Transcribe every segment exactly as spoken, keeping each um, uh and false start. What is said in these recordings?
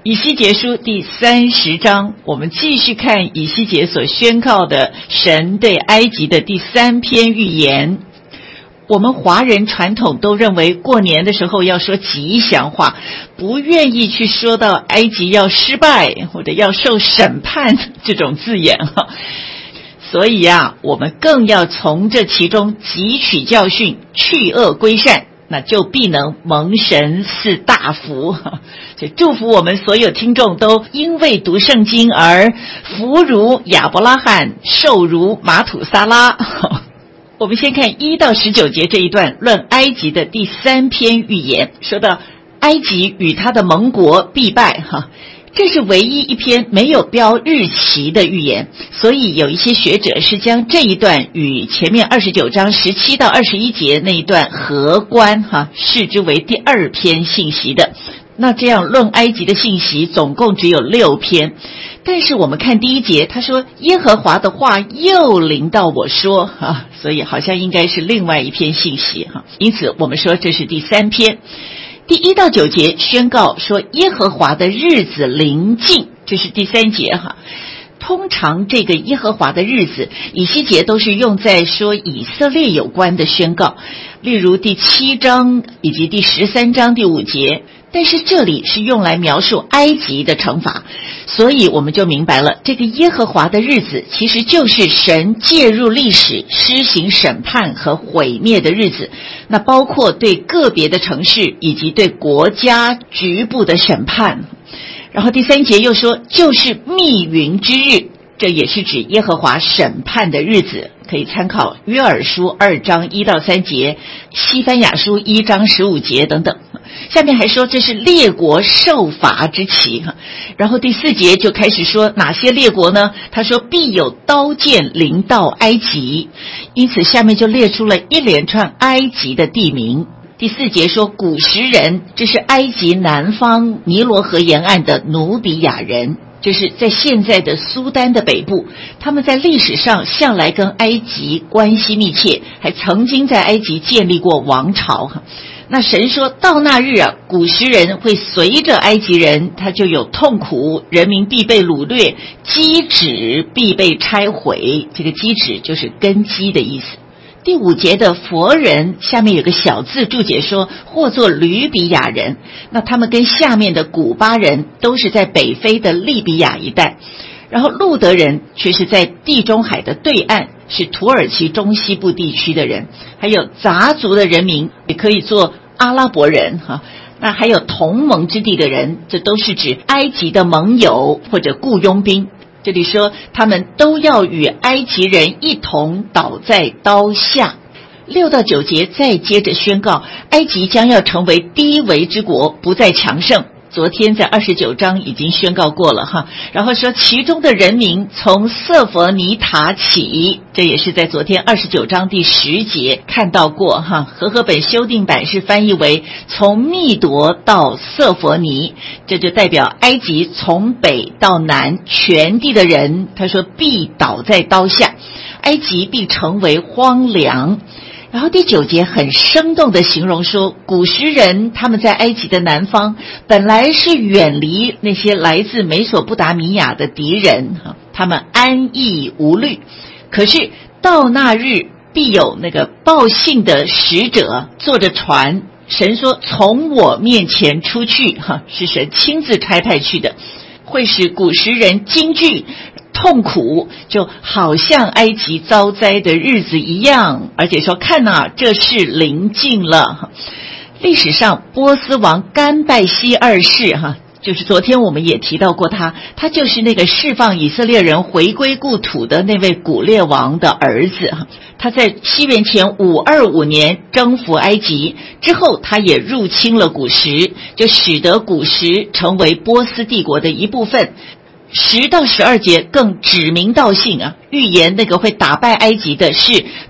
以西结书第三十章，我们继续看以西结所宣告的神对埃及的第三篇预言。我们华人传统都认为过年的时候要说吉祥话，不愿意去说到埃及要失败或者要受审判这种字眼哈。所以啊，我们更要从这其中汲取教训，去恶归善，那就必能蒙神赐大福。所以祝福我们所有听众都因为读圣经而福如亚伯拉罕，寿如马土撒拉。我们先看一到十九节这一段论埃及的第三篇预言，说到埃及与他的盟国必败哈。这是唯一一篇没有标日期的预言，所以有一些学者是将这一段与前面二十九章十七到二十一节那一段合观哈，视之为第二篇信息的。那这样论埃及的信息总共只有六篇，但是我们看第一节，他说耶和华的话又临到我说啊，所以好像应该是另外一篇信息哈，因此我们说这是第三篇。第一到九节宣告说耶和华的日子临近，这是第三节哈。通常这个耶和华的日子，以西结都是用在说以色列有关的宣告，例如第七章以及第十三章第五节，但是这里是用来描述埃及的惩罚，所以我们就明白了，这个耶和华的日子其实就是神介入历史施行审判和毁灭的日子，那包括对个别的城市以及对国家局部的审判。然后第三节又说就是密云之日，这也是指耶和华审判的日子，可以参考约珥书二章一到三节，西番雅书一章十五节等等。下面还说这是列国受罚之期，然后第四节就开始说哪些列国呢？他说必有刀剑临到埃及，因此下面就列出了一连串埃及的地名。第四节说古时人，这是埃及南方尼罗河沿岸的努比亚人，就是在现在的苏丹的北部，他们在历史上向来跟埃及关系密切，还曾经在埃及建立过王朝。那神说到那日啊，古时人会随着埃及人，他就有痛苦，人民必被掳掠，基址必被拆毁，这个基址就是根基的意思。第五节的佛人下面有个小字注解说或作吕比亚人，那他们跟下面的古巴人都是在北非的利比亚一带，然后路德人却是在地中海的对岸，是土耳其中西部地区的人，还有杂族的人民也可以做阿拉伯人哈。那还有同盟之地的人，这都是指埃及的盟友或者雇佣兵。这里说他们都要与埃及人一同倒在刀下。六到九节再接着宣告埃及将要成为低微之国，不再强盛，昨天在二十九章已经宣告过了哈。然后说其中的人民从瑟佛尼塔起，这也是在昨天二十九章第十节看到过哈。和合本修订版是翻译为从密夺到瑟佛尼，这就代表埃及从北到南全地的人，他说必倒在刀下，埃及必成为荒凉。然后第九节很生动的形容说，古时人他们在埃及的南方本来是远离那些来自美索不达米亚的敌人，他们安逸无虑，可是到那日必有那个报信的使者坐着船，神说从我面前出去，是神亲自差派去的，会使古时人惊惧痛苦，就好像埃及遭灾的日子一样，而且说看啊，这是临近了。历史上波斯王甘拜西二世哈，就是昨天我们也提到过他，他就是那个释放以色列人回归故土的那位古列王的儿子。他在西元前五二五年征服埃及之后，他也入侵了古时，就使得古时成为波斯帝国的一部分。十到十二节更指名道姓啊，预言那个会打败埃及的是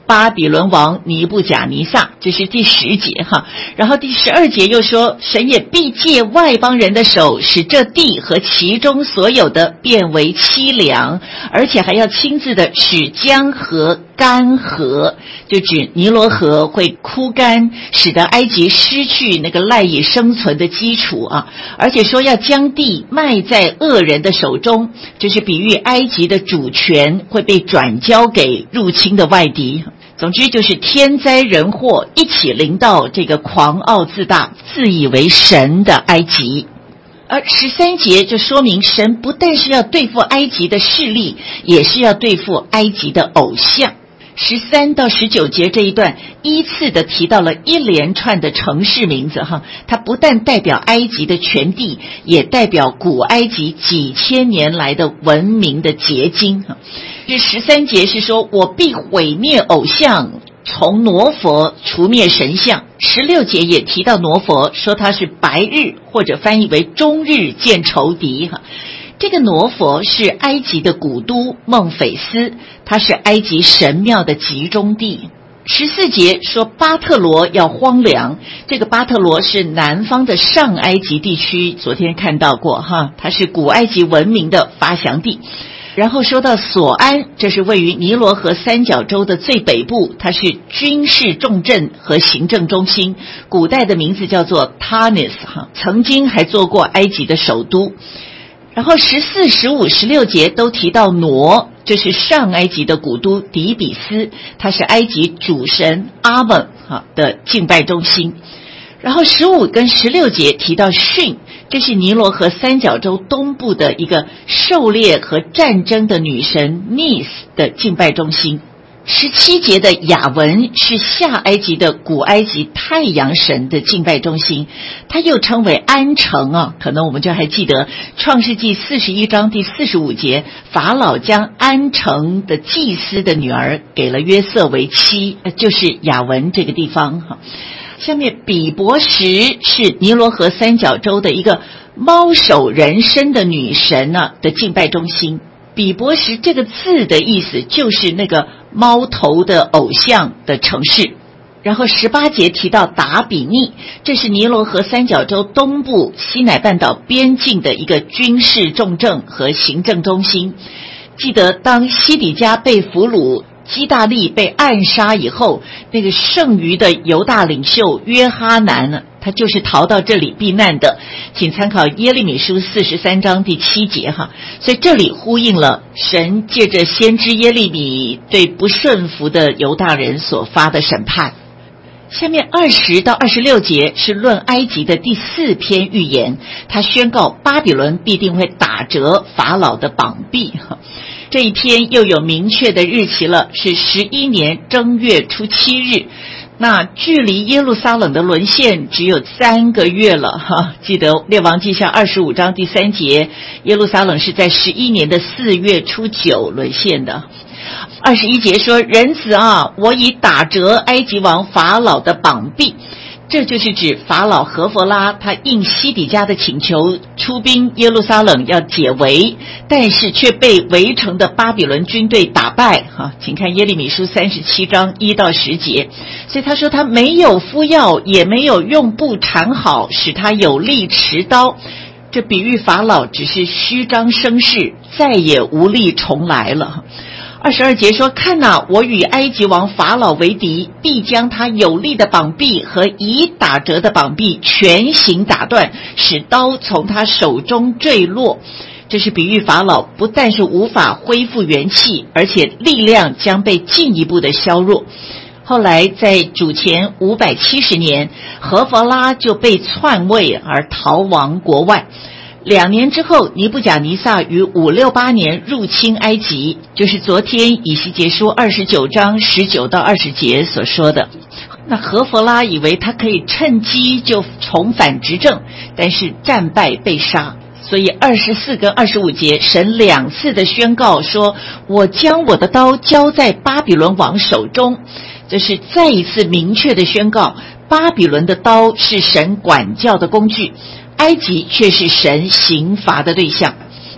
巴比伦王尼布甲尼撒，这是第十节哈。然后第十二节又说，神也必借外邦人的手，使这地和其中所有的变为凄凉，而且还要亲自的使江河干涸，就指尼罗河会枯干，使得埃及失去那个赖以生存的基础啊。而且说要将地卖在恶人的手中，这是比喻埃及的主权会被转交给入侵的外敌。总之就是天灾人祸一起临到这个狂傲自大、自以为神的埃及。而十三节就说明神不但是要对付埃及的势力，也是要对付埃及的偶像。十三到十九节这一段依次的提到了一连串的城市名字哈，它不但代表埃及的全地，也代表古埃及几千年来的文明的结晶哈。这十三节是说，我必毁灭偶像，从挪佛除灭神像。十六节也提到挪佛，说他是白日，或者翻译为终日见仇敌哈。这个挪佛是埃及的古都孟菲斯，它是埃及神庙的集中地。十四节说巴特罗要荒凉，这个巴特罗是南方的上埃及地区，昨天看到过哈，它是古埃及文明的发祥地。然后说到索安，这是位于尼罗河三角洲的最北部，它是军事重镇和行政中心，古代的名字叫做 Tanis 哈，曾经还做过埃及的首都。然后十四、十五、十六节都提到挪，这是上埃及的古都底比斯，它是埃及主神阿蒙的敬拜中心。然后十五跟十六节提到汛，这是尼罗河三角洲东部的一个狩猎和战争的女神 Nis 的敬拜中心。十七节的雅文是下埃及的古埃及太阳神的敬拜中心，它又称为安城啊，可能我们就还记得创世纪四十一章第四十五节，法老将安城的祭司的女儿给了约瑟为妻，就是雅文这个地方哈。下面比伯什是尼罗河三角洲的一个猫首人身的女神呢、啊、的敬拜中心。比伯什这个字的意思就是那个猫头的偶像的城市。然后十八节提到达比尼，这是尼罗河三角洲东部西乃半岛边境的一个军事重镇和行政中心。记得当西底家被俘虏，基大利被暗杀以后，那个剩余的犹大领袖约哈南呢，他就是逃到这里避难的，请参考耶利米书四十三章第七节哈。所以这里呼应了神借着先知耶利米对不顺服的犹大人所发的审判。下面二十到二十六节是论埃及的第四篇预言，他宣告巴比伦必定会打折法老的膀臂哈。这一篇又有明确的日期了，是十一年正月初七日。那距离耶路撒冷的沦陷只有三个月了哈。记得列王记下二十五章第三节，耶路撒冷是在十一年的四月初九沦陷的。二十一节说，人子啊，我已打折埃及王法老的膀臂。这就是指法老何弗拉他应西底家的请求出兵耶路撒冷要解围，但是却被围城的巴比伦军队打败哈，请看耶利米书三十七章一到十节。所以他说他没有敷药，也没有用布缠好，使他有力持刀。这比喻法老只是虚张声势，再也无力重来了。二十二节说，看哪，我与埃及王法老为敌，必将他有力的膀臂和已打折的膀臂全行打断，使刀从他手中坠落。这是比喻法老不但是无法恢复元气，而且力量将被进一步的削弱。后来在主前五百七十年，何弗拉就被篡位而逃亡国外。两年之后，尼布甲尼撒于五六八年入侵埃及，就是昨天以西结书二十九章十九到二十节所说的。那何弗拉以为他可以趁机就重返执政，但是战败被杀。所以二十四跟二十五节，神两次的宣告说，我将我的刀交在巴比伦王手中。这是再一次明确的宣告，巴比伦的刀是神管教的工具，埃及却是神刑罚的对象。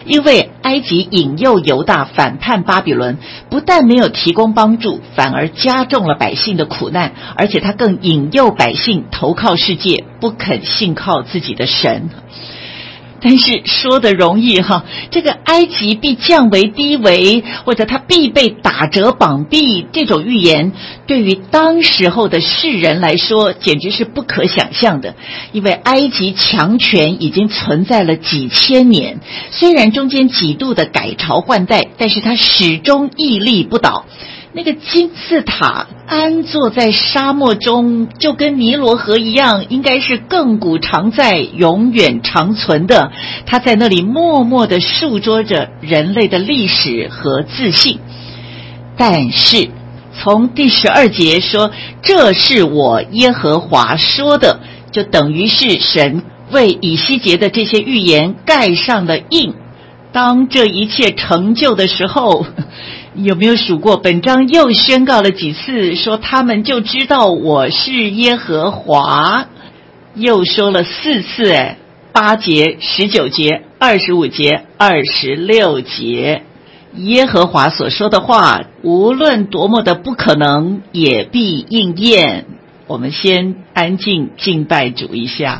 因为埃及引诱犹大反叛巴比伦，不但没有提供帮助，反而加重了百姓的苦难，而且他更引诱百姓投靠世界，不肯信靠自己的神。但是说的容易哈，这个埃及必降为低微，或者他必被打折绑臂，这种预言对于当时候的世人来说简直是不可想象的。因为埃及强权已经存在了几千年，虽然中间几度的改朝换代，但是它始终屹立不倒。那个金字塔安坐在沙漠中，就跟尼罗河一样，应该是亘古常在，永远长存的。它在那里默默地述说着人类的历史和自信。但是从第十二节说这是我耶和华说的，就等于是神为以西结的这些预言盖上了印。当这一切成就的时候，有没有数过本章又宣告了几次，说他们就知道我是耶和华，又说了四次，哎，八节、十九节、二十五节、二十六节，耶和华所说的话，无论多么的不可能，也必应验。我们先安静敬拜主一下。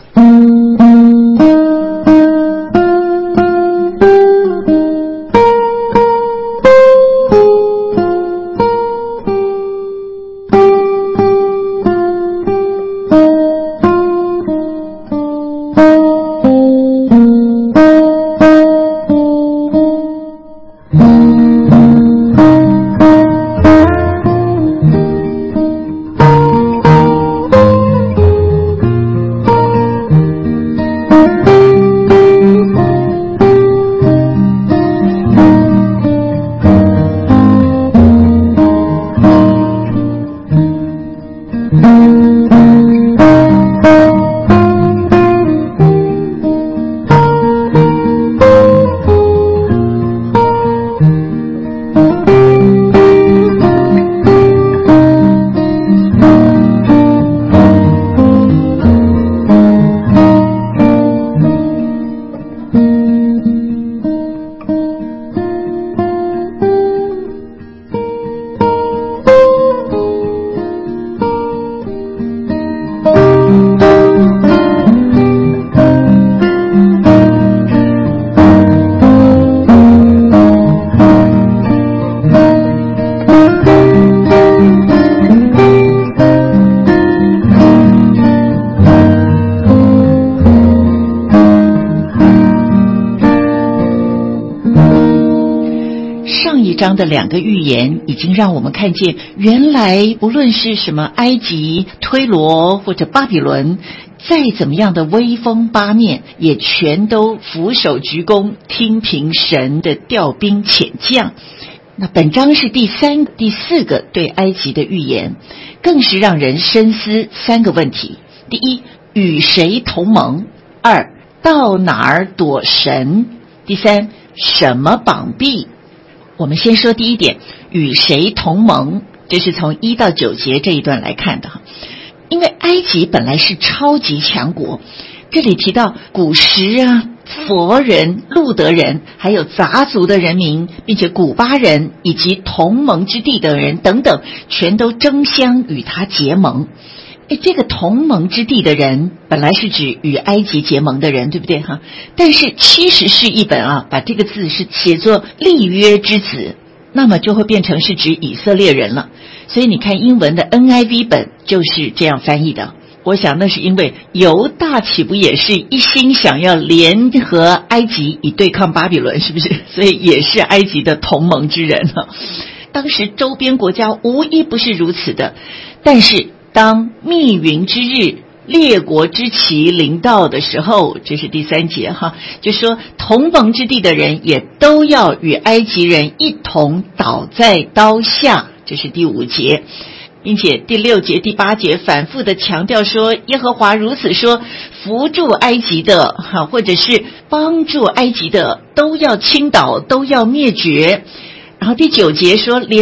章的两个预言已经让我们看见，原来无论是什么埃及、推罗或者巴比伦，再怎么样的威风八面，也全都俯首鞠躬，听凭神的调兵遣将。那本章是第三、第四个对埃及的预言，更是让人深思三个问题：第一，与谁同盟；二，到哪儿躲神；第三，什么绑臂。我们先说第一点，与谁同盟，这是从一到九节这一段来看的。因为埃及本来是超级强国，这里提到古时啊、佛人、路德人，还有杂族的人民，并且古巴人以及同盟之地的人等等，全都争相与他结盟。诶，这个同盟之地的人本来是指与埃及结盟的人，对不对哈？但是七十士译本啊，把这个字是写作立约之子，那么就会变成是指以色列人了。所以你看英文的 N I V 本就是这样翻译的。我想那是因为犹大岂不也是一心想要联合埃及以对抗巴比伦，是不是？所以也是埃及的同盟之人啊。当时周边国家无一不是如此的，但是当密云之日，列国之期临到的时候，这是第三节哈，就说同盟之地的人也都要与埃及人一同倒在刀下，这是第五节。并且第六节、第八节反复的强调说，耶和华如此说，扶助埃及的哈，或者是帮助埃及的，都要倾倒，都要灭绝。然后第九节说，连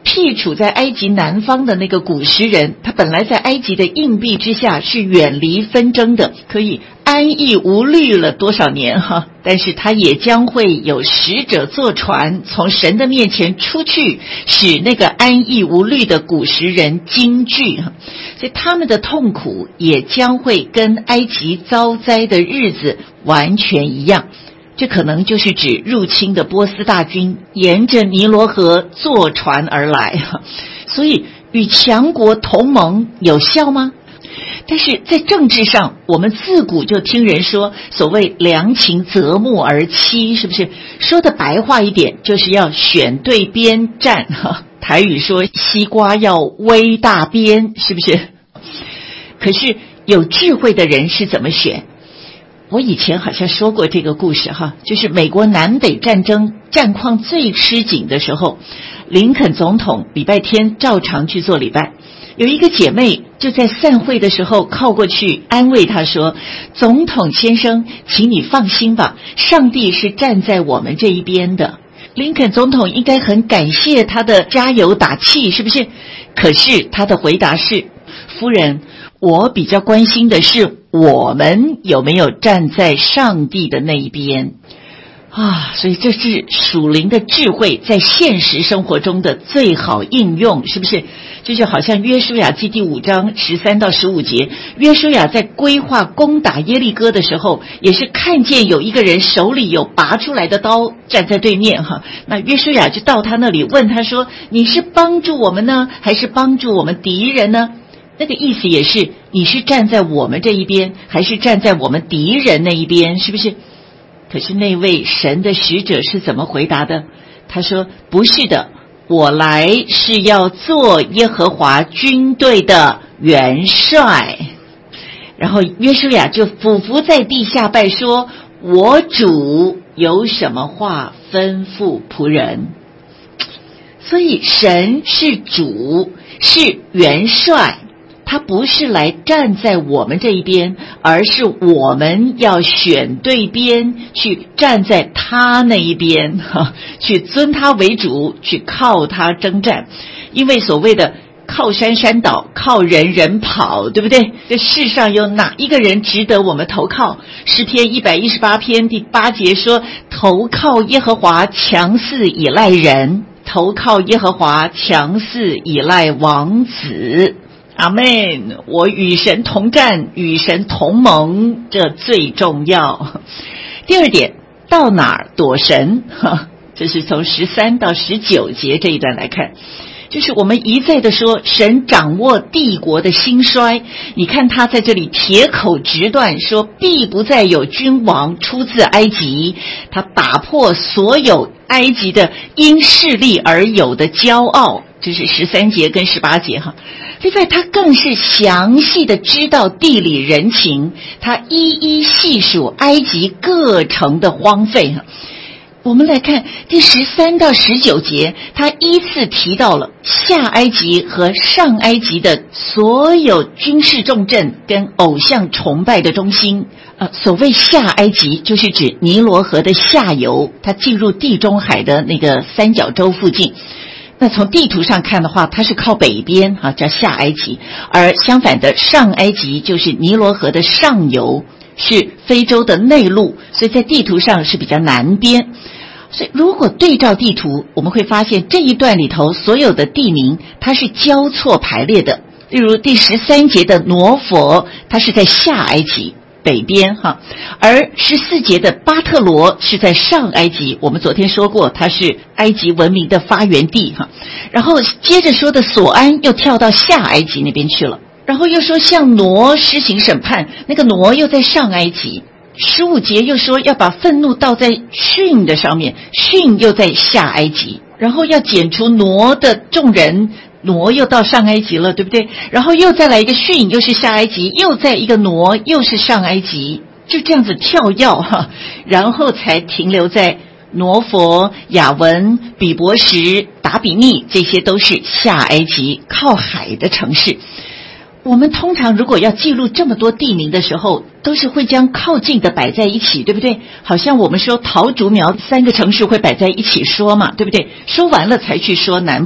辟处在埃及南方的那个古时人，他本来在埃及的硬币之下是远离纷争的，可以安逸无虑了多少年哈，但是他也将会有使者坐船从神的面前出去，使那个安逸无虑的古时人惊惧哈，所以他们的痛苦也将会跟埃及遭灾的日子完全一样。这可能就是指入侵的波斯大军沿着尼罗河坐船而来，所以与强国同盟有效吗？但是在政治上，我们自古就听人说所谓良禽择木而栖，是不是？说的白话一点，就是要选对边站，台语说西瓜要煨大边，是不是？可是有智慧的人是怎么选？我以前好像说过这个故事哈，就是美国南北战争战况最吃紧的时候，林肯总统礼拜天照常去做礼拜，有一个姐妹就在散会的时候靠过去安慰他说，总统先生，请你放心吧，上帝是站在我们这一边的。林肯总统应该很感谢他的加油打气，是不是？可是他的回答是，夫人，我比较关心的是我们有没有站在上帝的那一边啊，所以这是属灵的智慧在现实生活中的最好应用，是不是？就是好像约书亚记第五章十三到十五节，约书亚在规划攻打耶利哥的时候，也是看见有一个人手里有拔出来的刀站在对面哈，那约书亚就到他那里问他说，你是帮助我们呢，还是帮助我们敌人呢？那个意思也是，你是站在我们这一边，还是站在我们敌人那一边，是不是？可是那位神的使者是怎么回答的？他说，不是的，我来是要做耶和华军队的元帅。然后约书亚就俯伏在地下拜说，我主有什么话吩咐仆人。所以神是主，是元帅，他不是来站在我们这一边，而是我们要选对边，去站在他那一边，去尊他为主，去靠他征战。因为所谓的靠山山倒，靠人人跑，对不对？这世上有哪一个人值得我们投靠？诗篇一百一十八篇第八节说，投靠耶和华强似倚赖人，投靠耶和华强似倚赖王子。阿们，我与神同战，与神同盟，这最重要。第二点，到哪儿躲神？这是从十三到十九节这一段来看，就是我们一再的说神掌握帝国的兴衰。你看他在这里铁口直断说，必不再有君王出自埃及，他打破所有埃及的因势力而有的骄傲，这是十三节跟十八节哈。另外他更是详细的知道地理人情，他一一细数埃及各城的荒废哈。我们来看第十三到十九节，他依次提到了下埃及和上埃及的所有军事重镇跟偶像崇拜的中心。呃，所谓下埃及就是指尼罗河的下游，它进入地中海的那个三角洲附近。那从地图上看的话，它是靠北边啊，叫下埃及，而相反的上埃及就是尼罗河的上游，是非洲的内陆，所以在地图上是比较南边。所以如果对照地图，我们会发现这一段里头所有的地名它是交错排列的。例如第十三节的挪佛，它是在下埃及北边哈，而十四节的巴特罗是在上埃及，我们昨天说过它是埃及文明的发源地哈。然后接着说的索安又跳到下埃及那边去了，然后又说向挪施行审判，那个挪又在上埃及。十五节又说要把愤怒倒在汛的上面，汛又在下埃及，然后要剪除挪的众人，挪又到上埃及了，对不对？然后又再来一个汛，又是下埃及，又再一个挪，又是上埃及，就这样子跳跃哈，然后才停留在挪佛、雅文、比伯什、达比尼，这些都是下埃及靠海的城市。我们通常如果要记录这么多地名的时候，都是会将靠近的摆在一起，对不对？好像我们说桃竹苗三个城市会摆在一起说嘛，对不对？说完了才去说南部。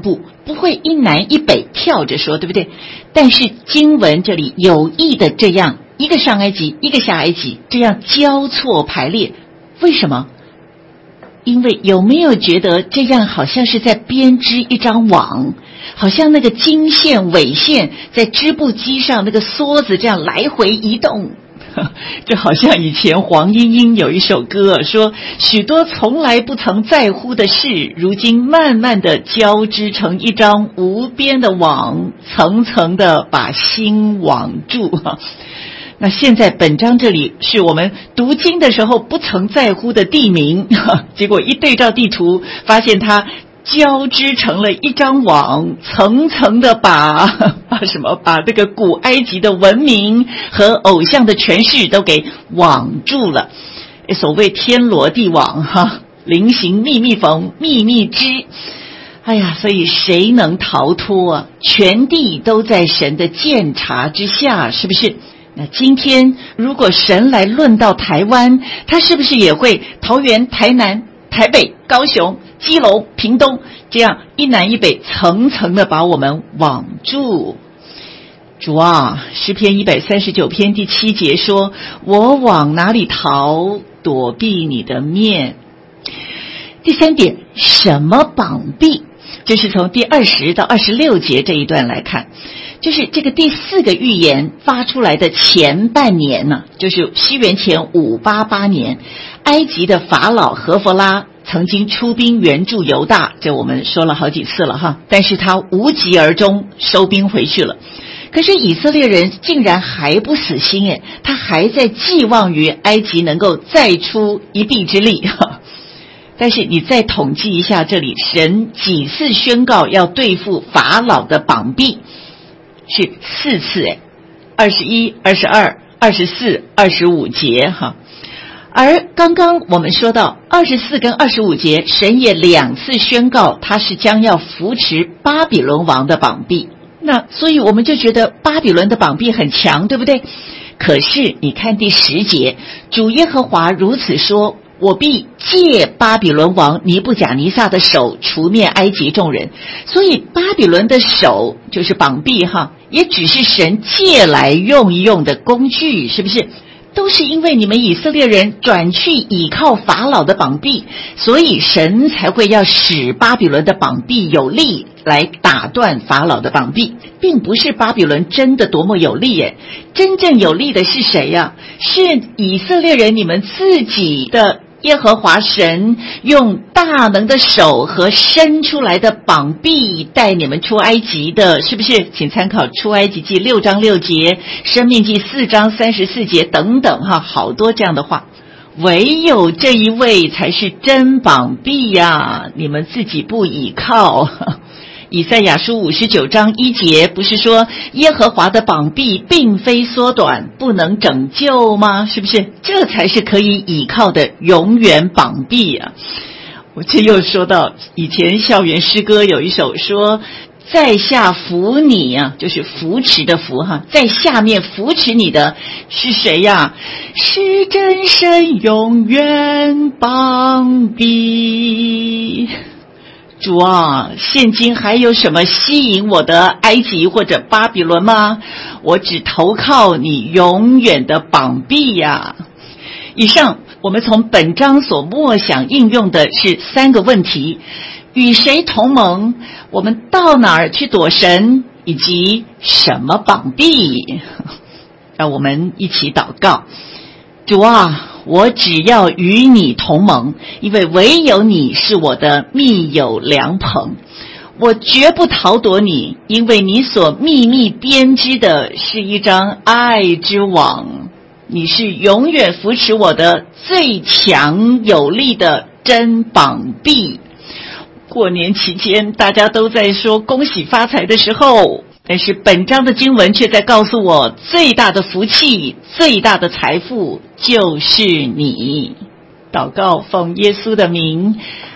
不会一南一北跳着说，对不对？但是经文这里有意的这样一个上埃及一个下埃及，这样交错排列，为什么？因为有没有觉得这样好像是在编织一张网，好像那个经线纬线在织布机上那个梭子这样来回移动，就好像以前黄莺莺有一首歌说，许多从来不曾在乎的事，如今慢慢的交织成一张无边的网，层层的把心网住。那现在本章这里是我们读经的时候不曾在乎的地名，结果一对照地图，发现它交织成了一张网，层层的把把什么把这个古埃及的文明和偶像的诠释都给网住了。所谓天罗地网哈，菱形密密缝，密密织。哎呀，所以谁能逃脱啊？全地都在神的鉴察之下，是不是？那今天如果神来论到台湾，他是不是也会桃园、台南、台北、高雄、基隆、屏东这样一南一北层层的把我们网住？主啊，诗篇一百三十九篇第七节说，我往哪里逃，躲避你的面。第三点，什么绑臂？这是从第二十到二十六节这一段来看，就是这个第四个预言发出来的前半年呢，就是西元前五八八年，埃及的法老何弗拉曾经出兵援助犹大，这我们说了好几次了哈，但是他无疾而终，收兵回去了。可是以色列人竟然还不死心耶，他还在寄望于埃及能够再出一臂之力哈。但是你再统计一下，这里神几次宣告要对付法老的绑臂？是四次诶，二十一、二十二、二十四、二十五节哈。而刚刚我们说到二十四跟二十五节，神也两次宣告他是将要扶持巴比伦王的绑臂。那所以我们就觉得巴比伦的绑臂很强，对不对？可是你看第十节，主耶和华如此说，我必借巴比伦王尼布甲尼撒的手除灭埃及众人。所以巴比伦的手就是绑臂哈，也只是神借来用一用的工具，是不是？都是因为你们以色列人转去倚靠法老的绑臂，所以神才会要使巴比伦的绑臂有力来打断法老的绑臂，并不是巴比伦真的多么有力耶，真正有力的是谁呀？是以色列人你们自己的耶和华神用大能的手和伸出来的绑臂带你们出埃及的，是不是？请参考出埃及记六章六节，申命记四章三十四节等等哈，好多这样的话。唯有这一位才是真绑臂呀，你们自己不倚靠。以赛亚书五十九章一节不是说耶和华的膀臂并非缩短，不能拯救吗？是不是？这才是可以倚靠的永远膀臂啊！我这又说到以前校园诗歌有一首说，在下扶你啊，就是扶持的扶哈，在下面扶持你的是谁呀？是真神永远膀臂。主啊，现今还有什么吸引我的埃及或者巴比伦吗？我只投靠你永远的膀臂呀。以上我们从本章所默想应用的是三个问题：与谁同盟？我们到哪儿去躲神？以及什么膀臂？让我们一起祷告。主啊，我只要与你同盟，因为唯有你是我的密友良朋。我绝不逃躲你，因为你所秘密编织的是一张爱之网。你是永远扶持我的最强有力的真膀臂。过年期间大家都在说恭喜发财的时候，但是本章的经文却在告诉我，最大的福气，最大的财富就是你。祷告奉耶稣的名。